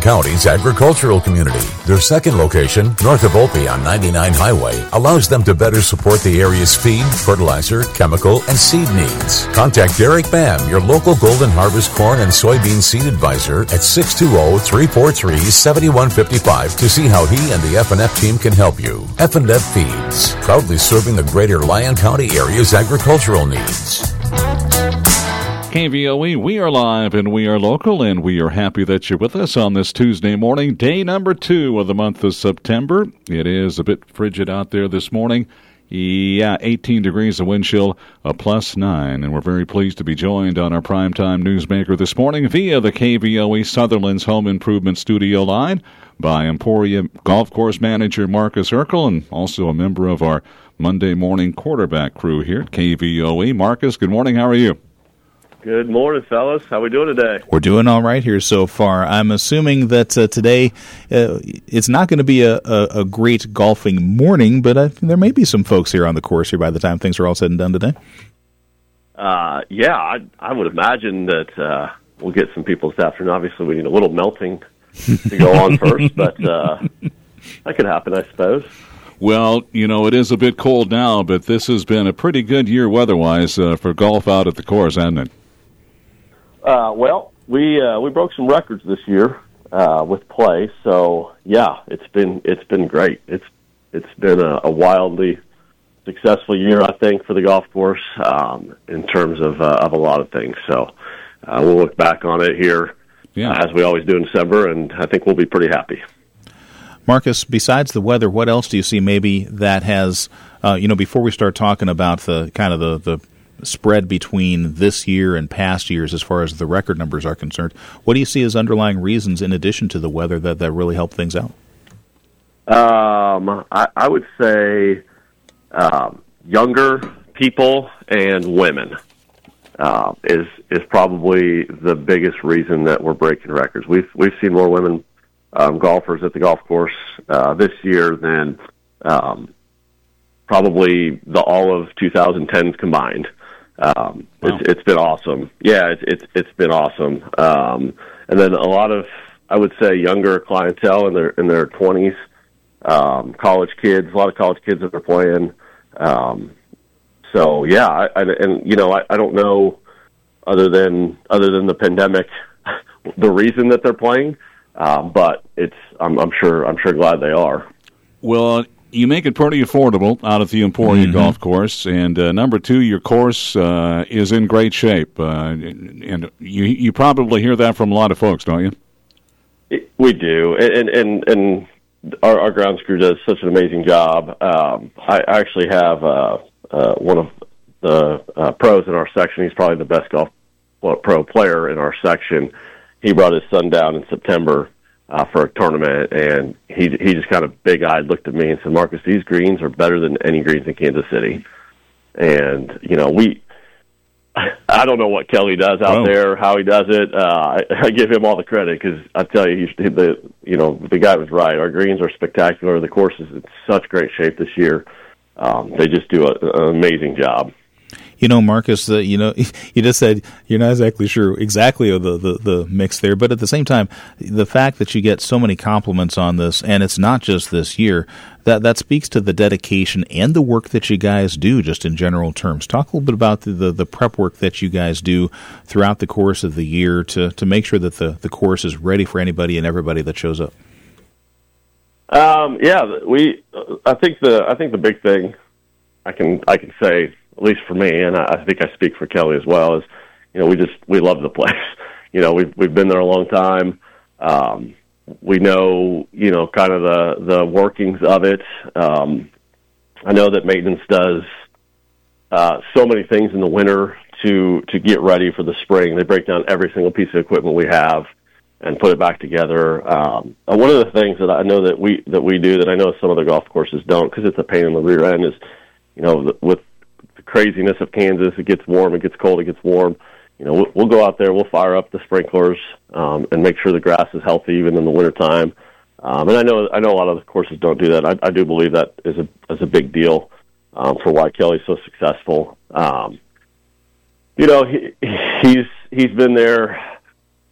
County's agricultural community. Their second location, north of Opie on 99 Highway, allows them to better support the area's feed, fertilizer, chemical, and seed needs. Contact Derek Bam, your local Golden Harvest corn and soybean seed advisor at 620-343-7155 to see how he and the F&F team can help you. F&F Feeds, proudly serving the greater Lyon County area's agricultural needs. KVOE, we are live and we are local, and we are happy that you're with us on this Tuesday morning, day number 2 of the month of September. It is a bit frigid out there this morning. 18 degrees, a wind chill, a +9, and we're very pleased to be joined on our primetime newsmaker this morning via the KVOE Sutherland's Home Improvement Studio line by Emporia Golf Course Manager Marcus Urkel, and also a member of our Monday morning quarterback crew here at KVOE. Marcus, good morning. How are you? Good morning, fellas. How we doing today? We're doing all right here so far. I'm assuming that today it's not going to be a great golfing morning, but there may be some folks here on the course here by the time things are all said and done today. Yeah, I would imagine that we'll get some people this afternoon. Obviously, we need a little melting to go on first, but that could happen, I suppose. Well, it is a bit cold now, but this has been a pretty good year weather-wise for golf out at the course, hasn't it? Well, we broke some records this year with play, so yeah, it's been great. It's been a wildly successful year, I think, for the golf course in terms of a lot of things. So we'll look back on it here as we always do in December, and I think we'll be pretty happy. Marcus, besides the weather, what else do you see maybe that has, before we start talking about the kind of the spread between this year and past years as far as the record numbers are concerned, what do you see as underlying reasons in addition to the weather that really help things out? I would say younger people and women is probably the biggest reason that we're breaking records. We've seen more women golfers at the golf course this year than probably all of 2010s combined. Wow. It's been awesome. Yeah, it's been awesome. And then a lot of, I would say, younger clientele in their 20s, college kids, a lot of college kids that are playing. So yeah, I don't know other than the pandemic the reason that they're playing, but I'm sure glad they are. Well, you make it pretty affordable out at the Emporia Golf Course, and number 2, your course is in great shape, and you probably hear that from a lot of folks, don't you? We do, and our grounds crew does such an amazing job. I actually have one of the pros in our section. He's probably the best golf pro player in our section. He brought his son down in September for a tournament, and he just kind of big-eyed looked at me and said, "Marcus, these greens are better than any greens in Kansas City." And I don't know what Kelly does out there, how he does it. I give him all the credit because I tell you, the guy was right. Our greens are spectacular. The course is in such great shape this year. They just do an amazing job. Marcus, you just said you're not exactly sure exactly of the mix there, but at the same time, the fact that you get so many compliments on this, and it's not just this year, that speaks to the dedication and the work that you guys do, just in general terms. Talk a little bit about the prep work that you guys do throughout the course of the year to make sure that the course is ready for anybody and everybody that shows up. I think the big thing I can say, at least for me, and I think I speak for Kelly as well, is we love the place. We've been there a long time. We know kind of the workings of it. I know that maintenance does so many things in the winter to get ready for the spring. They break down every single piece of equipment we have and put it back together. One of the things that I know that we do that I know some other golf courses don't, because it's a pain in the rear end, is with the craziness of Kansas, it gets warm, it gets cold, it gets warm. We'll go out there, we'll fire up the sprinklers and make sure the grass is healthy even in the wintertime. And I know a lot of the courses don't do that. I do believe that is a big deal for why Kelly's so successful. He's been there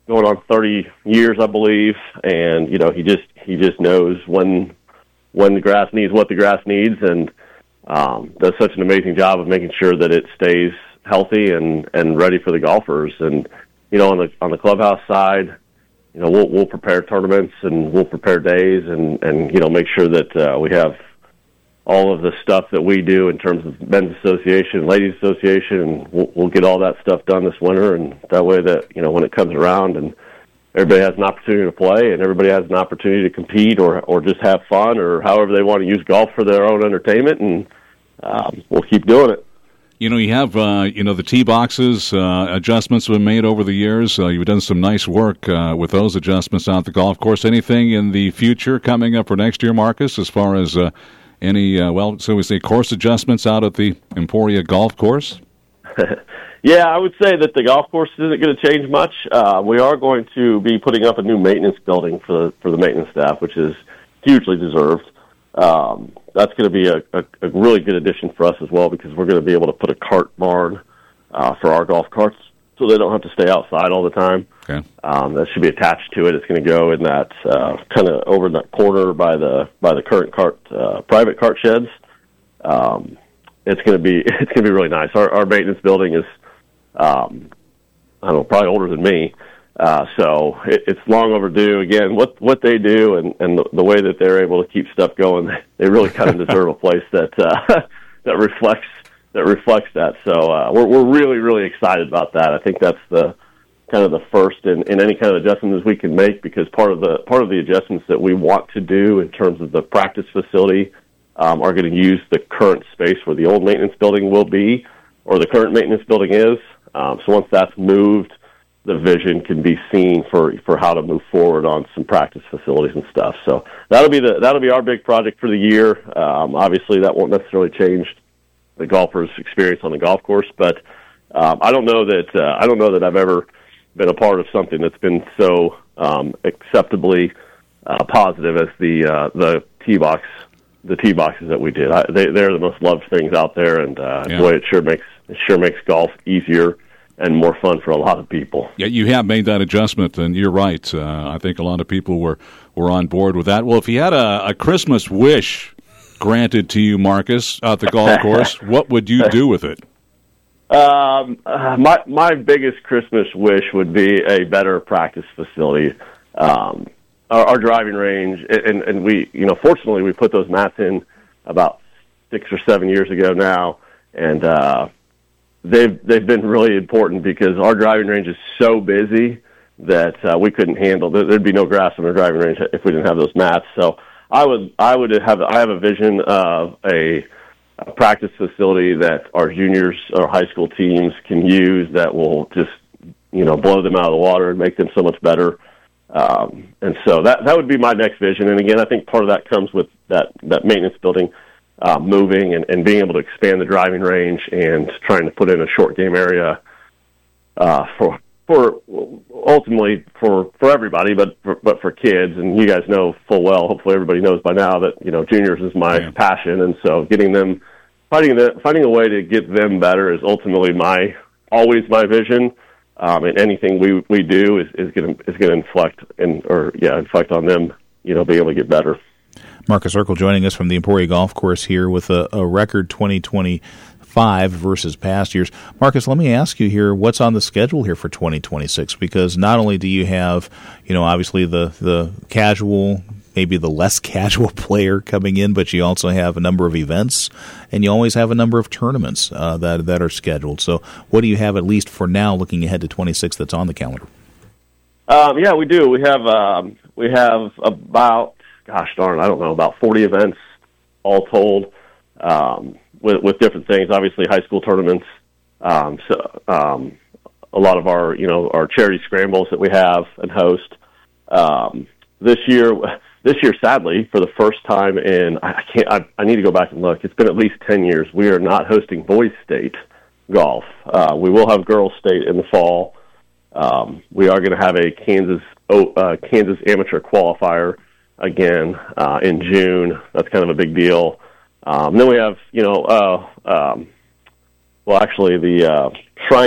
going on 30 years, I believe, and he just knows when the grass needs what the grass needs, and does such an amazing job of making sure that it stays healthy and ready for the golfers. And on the clubhouse side, we'll prepare tournaments and we'll prepare days and make sure that we have all of the stuff that we do in terms of men's association, ladies association, and we'll get all that stuff done this winter, and that way that when it comes around and everybody has an opportunity to play and everybody has an opportunity to compete or just have fun or however they want to use golf for their own entertainment, and we'll keep doing it. You have, the tee boxes, adjustments have been made over the years. You've done some nice work with those adjustments out at the golf course. Anything in the future coming up for next year, Marcus, as far as any, course adjustments out at the Emporia Golf Course? Yeah, I would say that the golf course isn't going to change much. We are going to be putting up a new maintenance building for the maintenance staff, which is hugely deserved. That's going to be a really good addition for us as well, because we're going to be able to put a cart barn for our golf carts, so they don't have to stay outside all the time. Okay. That should be attached to it. It's going to go in that kind of over in that corner by the current private cart sheds. It's going to be really nice. Our maintenance building is I don't know, probably older than me. So it's long overdue. Again, what they do and the way that they're able to keep stuff going, they really kind of deserve a place that reflects that. So we're really, really excited about that. I think that's the kind of the first in any kind of adjustments we can make, because part of the adjustments that we want to do in terms of the practice facility are going to use the current space where the old maintenance building will be, or the current maintenance building is. So once that's moved, the vision can be seen for how to move forward on some practice facilities and stuff. So that'll be our big project for the year. Obviously, that won't necessarily change the golfer's experience on the golf course, but I don't know that I've ever been a part of something that's been so acceptably positive as the tee box. The tee boxes that we did, they're the most loved things out there, and boy, it sure makes golf easier and more fun for a lot of people. Yeah, you have made that adjustment, and you're right. I think a lot of people were on board with that. Well, if you had a Christmas wish granted to you, Marcus, at the golf course, what would you do with it? My biggest Christmas wish would be a better practice facility. Our driving range, and we, fortunately, we put those mats in about 6 or 7 years ago now, and they've been really important, because our driving range is so busy that we couldn't handle. There'd be no grass on our driving range if we didn't have those mats. So I have a vision of a practice facility that our juniors or high school teams can use that will just blow them out of the water and make them so much better. And so that would be my next vision. And again, I think part of that comes with that maintenance building moving and being able to expand the driving range and trying to put in a short game area for ultimately for everybody, but for kids. And you guys know full well, hopefully everybody knows by now, that juniors is my passion, and so finding a way to get them better is ultimately always my vision. And anything we do is going to inflect on them, being able to get better. Marcus Erckel joining us from the Emporia Golf Course here with a record 2025 versus past years. Marcus, let me ask you here, what's on the schedule here for 2026? Because not only do you have, obviously the casual, maybe the less casual player coming in, but you also have a number of events, and you always have a number of tournaments that are scheduled. So what do you have, at least for now, looking ahead to 26 that's on the calendar? Yeah, we do. We have about, about 40 events all told, with different things. Obviously, high school tournaments. A lot of our charity scrambles that we have and host. This year, sadly, for the first time in, I need to go back and look. It's been at least 10 years. We are not hosting boys state golf. We will have girls state in the fall. We are going to have a Kansas amateur qualifier again in June. That's kind of a big deal. Then we have, the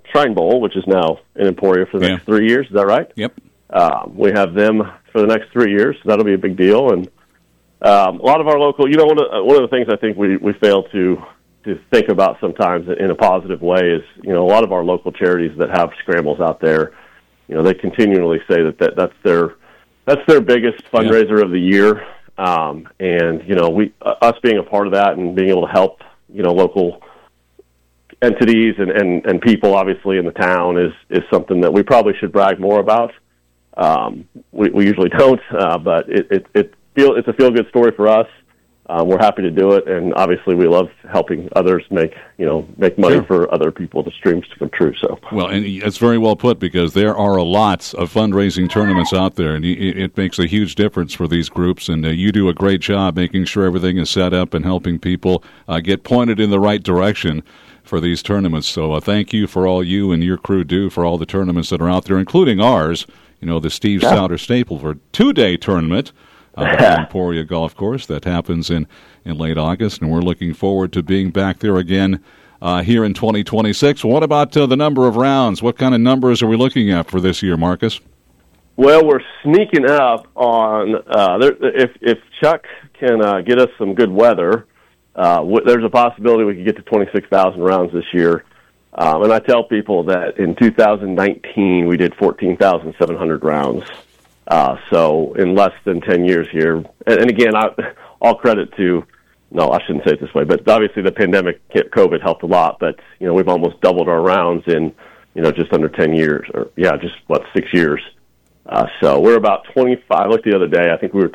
Shrine Bowl, which is now in Emporia for the next 3 years. Is that right? Yep. We have them for the next 3 years, so that'll be a big deal. And a lot of our local, one of the things I think we fail to think about sometimes in a positive way is, a lot of our local charities that have scrambles out there, they continually say that's their biggest fundraiser of the year. And us being a part of that and being able to help, local entities and people obviously in the town is something that we probably should brag more about. We usually don't, but it's a feel-good story for us. We're happy to do it, and obviously we love helping others make money for other people, the dreams to come true. So well, and it's very well put, because there are lots of fundraising tournaments out there, and it makes a huge difference for these groups. And you do a great job making sure everything is set up and helping people get pointed in the right direction for these tournaments. So thank you for all you and your crew do for all the tournaments that are out there, including ours. The Steve Souter Staple for 2-day tournament. The Emporia Golf Course that happens in late August, and we're looking forward to being back there again here in 2026. What about the number of rounds? What kind of numbers are we looking at for this year, Marcus? Well, we're sneaking up on if Chuck can get us some good weather, there's a possibility we could get to 26,000 rounds this year. And I tell people that in 2019 we did 14,700 rounds. So in less than 10 years here, and again, all credit to, no, I shouldn't say it this way, but obviously the pandemic, COVID helped a lot, but, we've almost doubled our rounds in, just under 10 years, 6 years. So we're about 25, I looked the other day, I think we were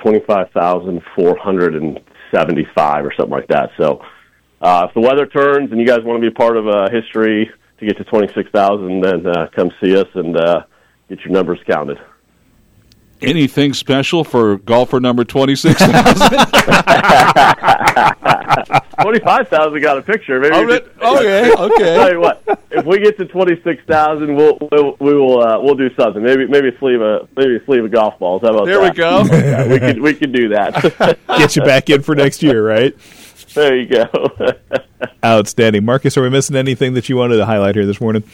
25,475 or something like that. So if the weather turns and you guys want to be a part of history to get to 26,000, then come see us and get your numbers counted. Anything special for golfer number 26,000? 25,000 got a picture. Maybe okay. Tell you what, if we get to 26,000, we'll do something. Maybe a sleeve of golf balls. How about there that? There we go. Yeah, we could do that. Get you back in for next year, right? There you go. Outstanding, Marcus. Are we missing anything that you wanted to highlight here this morning?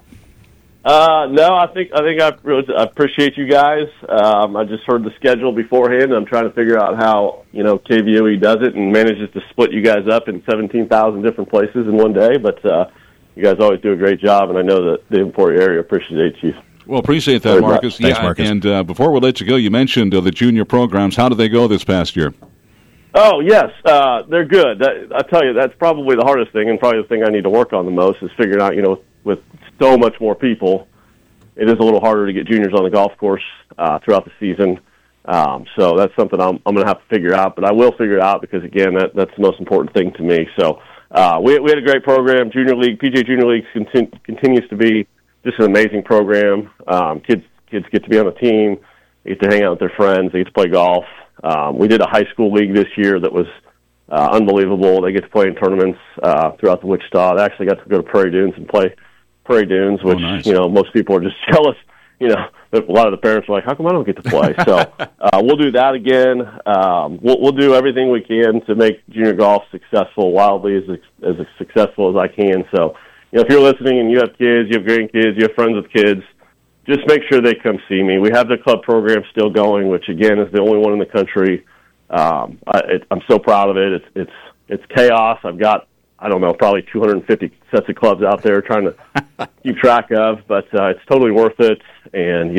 No, I think I appreciate you guys. I just heard the schedule beforehand. I'm trying to figure out how, KVOE does it and manages to split you guys up in 17,000 different places in one day. But you guys always do a great job, and I know that the Emporia area appreciates you. Well, appreciate that, Marcus. Thanks, Marcus. And before we let you go, you mentioned the junior programs. How did they go this past year? Oh, yes, they're good. I tell you, that's probably the hardest thing, and probably the thing I need to work on the most is figuring out, with so much more people, it is a little harder to get juniors on the golf course throughout the season. So that's something I'm going to have to figure out, but I will figure it out because, again, that's the most important thing to me. So we had a great program. Junior League, PGA Junior League continues to be just an amazing program. Kids get to be on the team, they get to hang out with their friends, they get to play golf. We did a high school league this year that was unbelievable. They get to play in tournaments throughout the Wichita. They actually got to go to Prairie Dunes and play Prairie Dunes, which, nice. Most people are just jealous. A lot of the parents are like, how come I don't get to play? So we'll do that again. We'll do everything we can to make junior golf successful, wildly as successful as I can. So, if you're listening and you have kids, you have grandkids, you have friends with kids, just make sure they come see me. We have the club program still going, which, again, is the only one in the country. I'm so proud of it. It's chaos. I've got, probably 250 sets of clubs out there trying to keep track of, but it's totally worth it. And,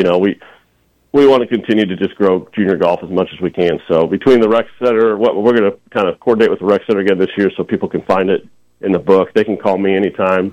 we want to continue to just grow junior golf as much as we can. So between the rec center, we're going to kind of coordinate with the rec center again this year so people can find it in the book. They can call me anytime,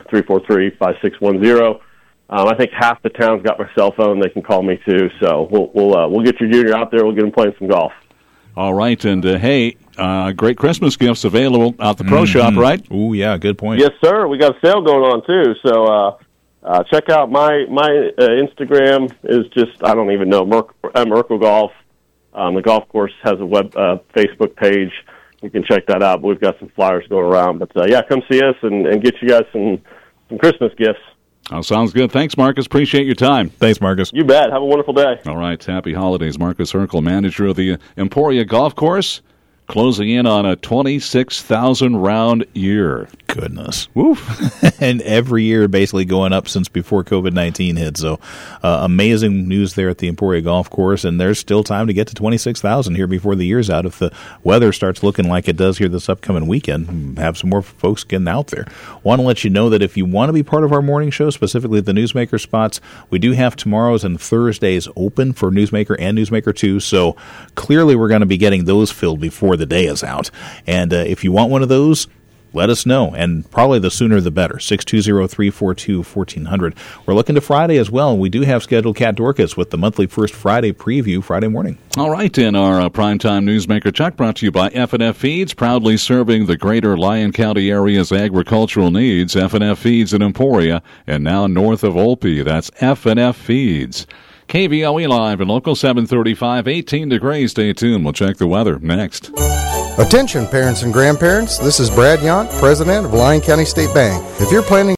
343-5610. I think half the town's got my cell phone. They can call me too. So we'll get your junior out there. We'll get them playing some golf. All right, and hey, great Christmas gifts available out the Pro Shop, right? Oh, yeah, good point. Yes, sir. We got a sale going on too. So check out my Instagram is just, I don't even know, Merkle Golf. The golf course has a Facebook page. You can check that out. But we've got some flyers going around. But come see us and get you guys some Christmas gifts. Oh, sounds good. Thanks, Marcus. Appreciate your time. Thanks, Marcus. You bet. Have a wonderful day. All right. Happy holidays. Marcus Herkel, manager of the Emporia Golf Course. closing in on a 26,000 round year. Goodness. Woof. And every year basically going up since before COVID-19 hit. So amazing news there at the Emporia Golf Course, and there's still time to get to 26,000 here before the year's out. If the weather starts looking like it does here this upcoming weekend, have some more folks getting out there. Want to let you know that if you want to be part of our morning show, specifically the Newsmaker spots, we do have tomorrow's and Thursdays open for Newsmaker and Newsmaker 2, so clearly we're going to be getting those filled before the day is out. And if you want one of those, let us know, and probably the sooner the better. 620-342-1400. We're looking to Friday as well, and we do have scheduled Kat Dorcas with the monthly First Friday preview Friday morning. All right, in our primetime Newsmaker Check, brought to you by F&F Feeds, proudly serving the greater Lyon County area's agricultural needs. F&F Feeds in Emporia, and now north of Olpe. That's F&F Feeds. KVOE Live and Local 735, 18 degrees. Stay tuned. We'll check the weather next. Attention, parents and grandparents. This is Brad Yount, President of Lyon County State Bank. If you're planning